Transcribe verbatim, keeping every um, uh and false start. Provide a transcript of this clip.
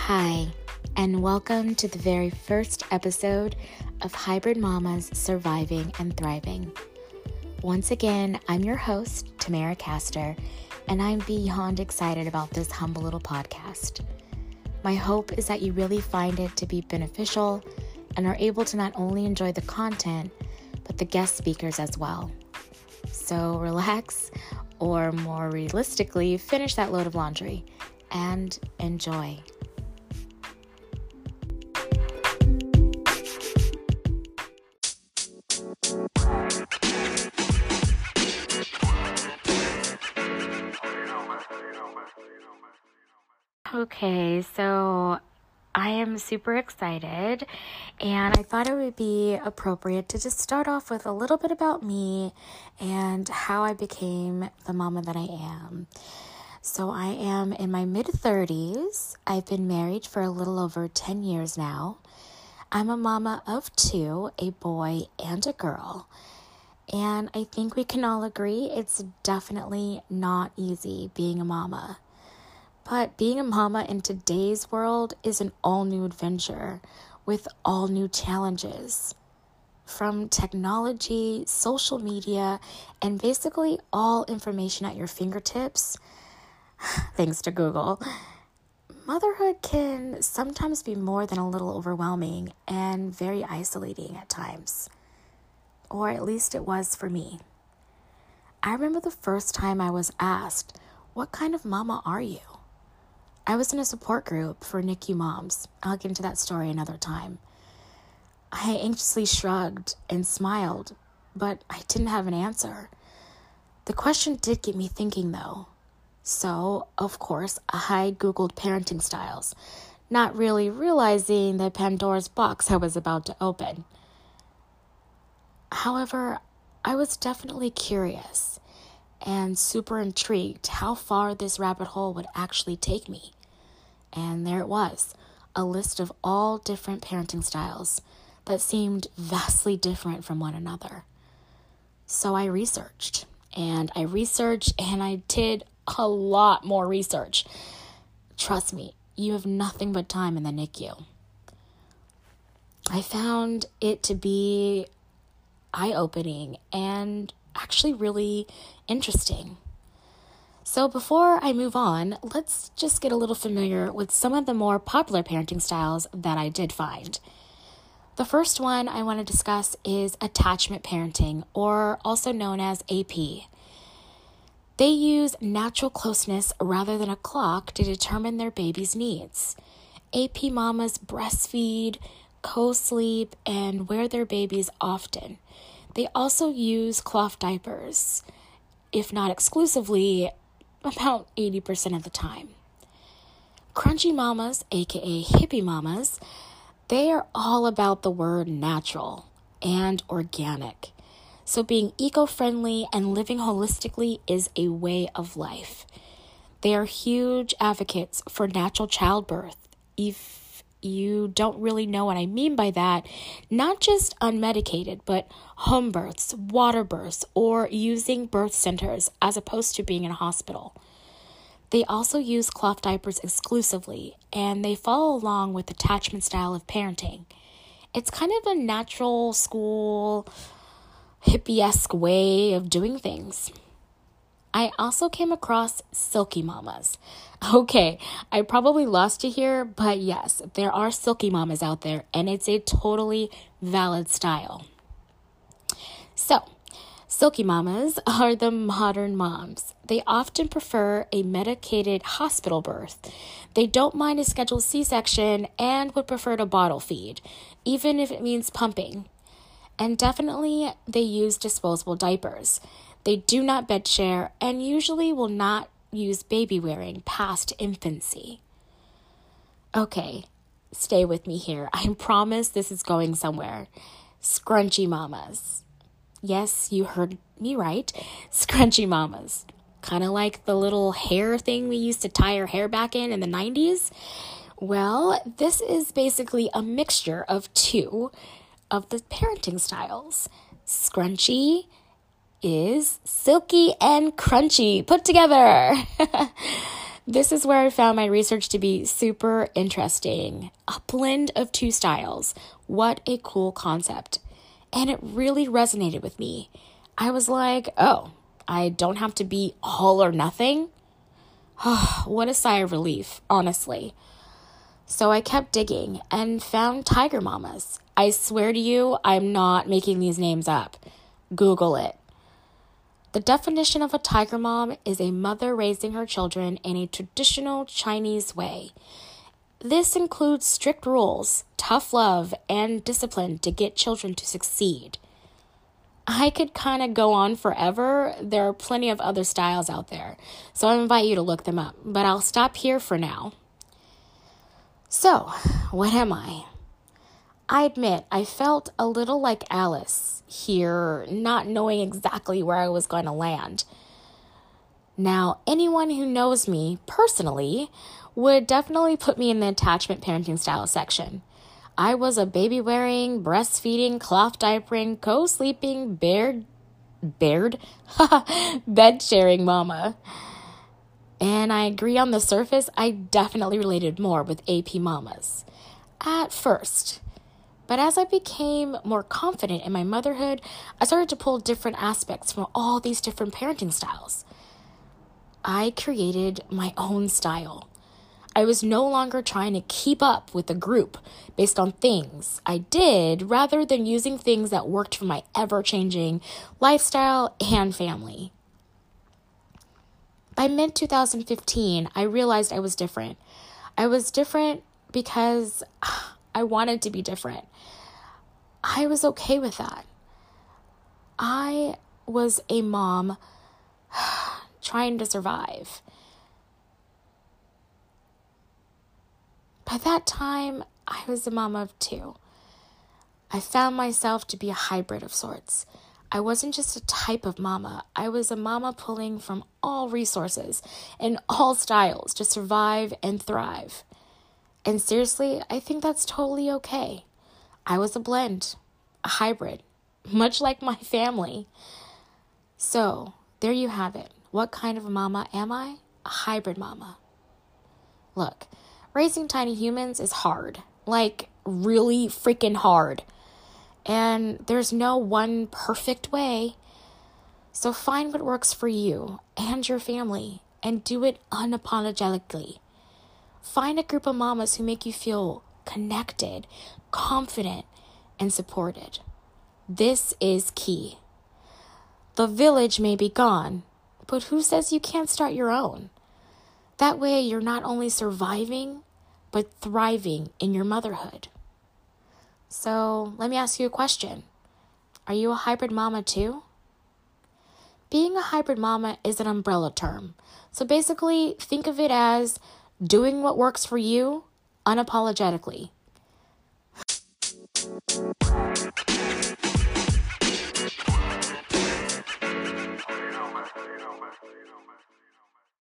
Hi, and welcome to the very first episode of Hybrid Mamas Surviving and Thriving. Once again, I'm your host, Tamara Castor, and I'm beyond excited about this humble little podcast. My hope is that you really find it to be beneficial and are able to not only enjoy the content, but the guest speakers as well. So relax, or more realistically, finish that load of laundry and enjoy. Okay, so I am super excited, and I thought it would be appropriate to just start off with a little bit about me and how I became the mama that I am. So I am in my mid-thirties. I've been married for a little over ten years now. I'm a mama of two, a boy and a girl. And I think we can all agree it's definitely not easy being a mama. But being a mama in today's world is an all-new adventure with all new challenges. From technology, social media, and basically all information at your fingertips, thanks to Google, motherhood can sometimes be more than a little overwhelming and very isolating at times. Or at least it was for me. I remember the first time I was asked, "What kind of mama are you?" I was in a support group for N I C U moms. I'll get into that story another time. I anxiously shrugged and smiled, but I didn't have an answer. The question did get me thinking, though. So, of course, I Googled parenting styles, not really realizing the Pandora's box I was about to open. However, I was definitely curious and super intrigued how far this rabbit hole would actually take me. And there it was, a list of all different parenting styles that seemed vastly different from one another. So I researched, and I researched, and I did a lot more research. Trust me, you have nothing but time in the N I C U. I found it to be eye-opening and actually really interesting. So before I move on, let's just get a little familiar with some of the more popular parenting styles that I did find. The first one I want to discuss is attachment parenting, or also known as A P. They use natural closeness rather than a clock to determine their baby's needs. A P mamas breastfeed, co-sleep, and wear their babies often. They also use cloth diapers, if not exclusively, about eighty percent of the time. Crunchy mamas, aka hippie mamas, they are all about the word natural and organic. So being eco-friendly and living holistically is a way of life. They are huge advocates for natural childbirth. If you don't really know what I mean by that, not just unmedicated, but home births, water births, or using birth centers as opposed to being in a hospital. They also use cloth diapers exclusively, and they follow along with attachment style of parenting. It's kind of a natural school, hippie-esque way of doing things. I also came across silky mamas. Okay, I probably lost you here, but yes, there are silky mamas out there, and it's a totally valid style. So, silky mamas are the modern moms. They often prefer a medicated hospital birth. They don't mind a scheduled C-section and would prefer to bottle feed, even if it means pumping. And definitely, they use disposable diapers. They do not bed share and usually will not use baby wearing past infancy. Okay, stay with me here. I promise this is going somewhere. Scrunchy mamas. Yes, you heard me right. Scrunchy mamas. Kind of like the little hair thing we used to tie our hair back in in the nineties. Well, this is basically a mixture of two of the parenting styles. Scrunchy is silky and crunchy put together. This is where I found my research to be super interesting. A blend of two styles. What a cool concept. And it really resonated with me. I was like, oh, I don't have to be all or nothing? What a sigh of relief, honestly. So I kept digging and found tiger mamas. I swear to you, I'm not making these names up. Google it. The definition of a tiger mom is a mother raising her children in a traditional Chinese way. This includes strict rules, tough love, and discipline to get children to succeed. I could kind of go on forever. There are plenty of other styles out there, so I invite you to look them up, but I'll stop here for now. So, what am I? I admit I felt a little like Alice here, not knowing exactly where I was going to land. Now, anyone who knows me personally would definitely put me in the attachment parenting style section. I was a baby-wearing, breastfeeding, cloth diapering, co-sleeping, bared, bared, bed-sharing mama. And I agree on the surface, I definitely related more with A P mamas. At first. But as I became more confident in my motherhood, I started to pull different aspects from all these different parenting styles. I created my own style. I was no longer trying to keep up with the group based on things I did rather than using things that worked for my ever-changing lifestyle and family. By mid twenty fifteen, I realized I was different. I was different because I wanted to be different. I was okay with that. I was a mom trying to survive. By that time, I was a mom of two. I found myself to be a hybrid of sorts. I wasn't just a type of mama. I was a mama pulling from all resources and all styles to survive and thrive. And seriously, I think that's totally okay. I was a blend, a hybrid, much like my family. So, there you have it. What kind of a mama am I? A hybrid mama. Look, raising tiny humans is hard. Like, really freaking hard. And there's no one perfect way. So find what works for you and your family and do it unapologetically. Find a group of mamas who make you feel connected, confident, and supported. This is key. The village may be gone, but who says you can't start your own? That way you're not only surviving, but thriving in your motherhood. So let me ask you a question. Are you a hybrid mama too? Being a hybrid mama is an umbrella term. So basically, think of it as doing what works for you unapologetically.